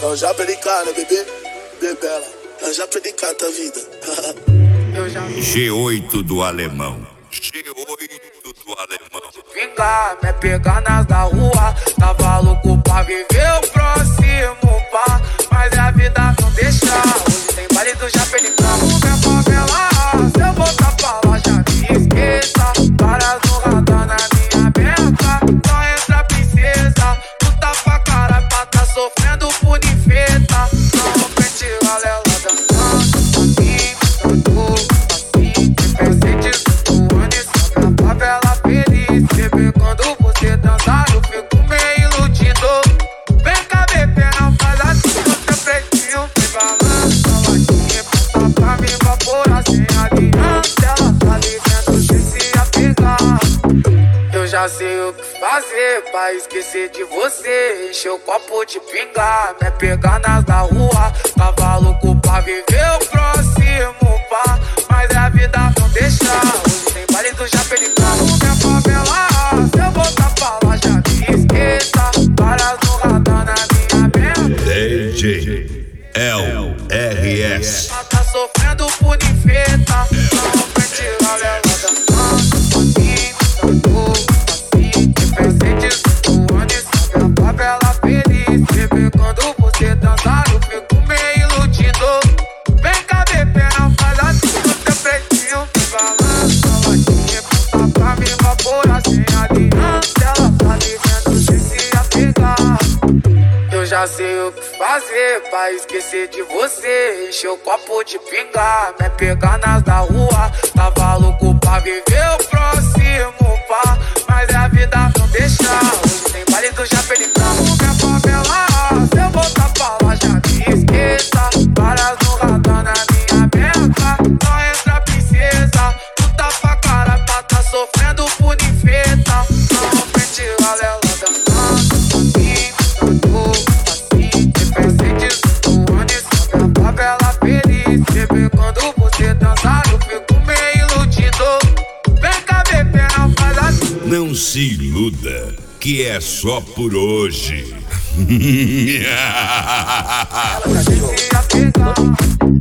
Eu já perdi cara, bebê, bebela. Eu já perdi cara da vida. G8 do alemão. G8 do alemão. Vingar, me pegar nas da rua. Tava louco pra viver o próximo pá. Mas a vida não deixa. Hoje tem baile do já perdi campo, minha favela. Se eu voltar pra lá, já me esqueça. Várias no radar na minha beca. Só entra princesa. Puta pra caralho, pra tá sofrendo por infeta. Não frente galera dançando assim, assim. Presentes do ano e só minha favela feliz. Bebê, quando você dançar, eu fico meio iludido. Vem cá, bebê, não faz assim, no teu pretinho. Vem balança, latinha, passa pra me evaporar sem aliança. Ela tá ligando que se apegar. Eu já sei o que fazer pra esquecer de você. Encher o copo de pingar, me pegar nas da rua. Tava louco pra viver o próximo pá. Mas a vida não deixa. Hoje tem baile do já perdi carro, minha favela. Se eu voltar pra lá, já me esqueça. Várias no radar na minha mente. DJ LRS. Ela tá sofrendo por infeta. Não frente galera dançando assim, assim. Presentes do ano e só minha favela feliz. Bebê, quando você dançar, eu fico meio iludido. Vem cá, bebê, não faz assim no teu pretinho. Vem balança, latinha, passa pra me evaporar sem aliança. Ela tá ligando sem se apegar. Eu já sei o que fazer pra esquecer de você. Encher o copo de pingar, me pegar nas da rua. Tava louco pra viver o próximo pá. Mas a vida não deixa. Hoje tem baile do já perdi carro, minha favela. Se eu voltar pra lá, já me esqueça. Várias no radar na minha beca. Só entra princesa. Puta pra caralho, pra tá sofrendo por infeta. Não frente galera dançando assim, assim. Presentes do ano e só minha favela feliz. Bebê, quando você dançar, eu fico meio iludido. Vem cá, bebê, não faz assim. Não se iluda, que é só por hoje. Ela tá sem se apegar.